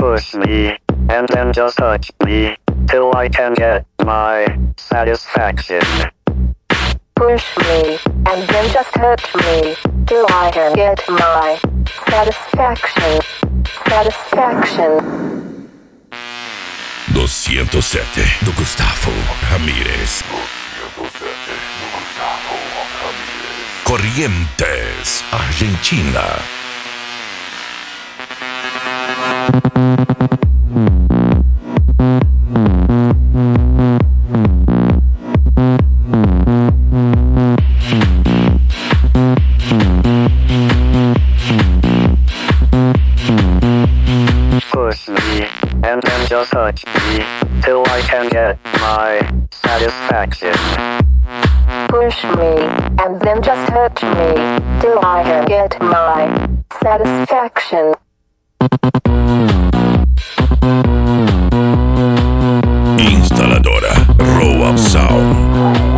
Push me, and then just touch me, till I can get my satisfaction. Push me, and then just touch me, till I can get my satisfaction. Satisfaction. 207 do Gustavo Ramírez. Corrientes, Argentina. Push me, and then just touch me, till I can get my satisfaction. Push me, and then just touch me, till I can get my satisfaction. Instaladora Row of Sound.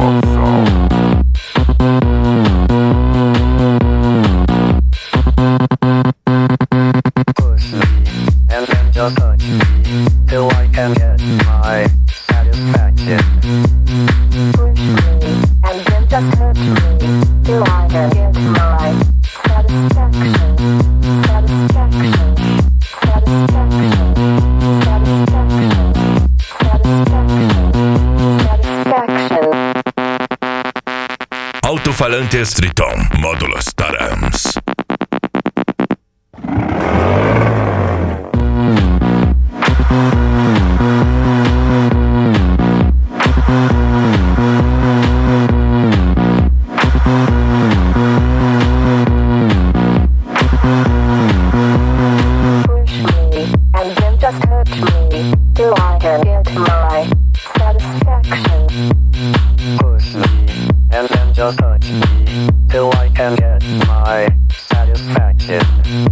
Push me, and then just touch me, till I can get my satisfaction. Push me, and then just touch me, till I can get my satisfaction. Satisfaction. Satisfaction. Satisfaction. Satisfaction. Alto-falantes Triton, módulos Tarams. Push me, and then just touch me, till I can get my satisfaction. Push me, and then just touch me, till I can get my satisfaction.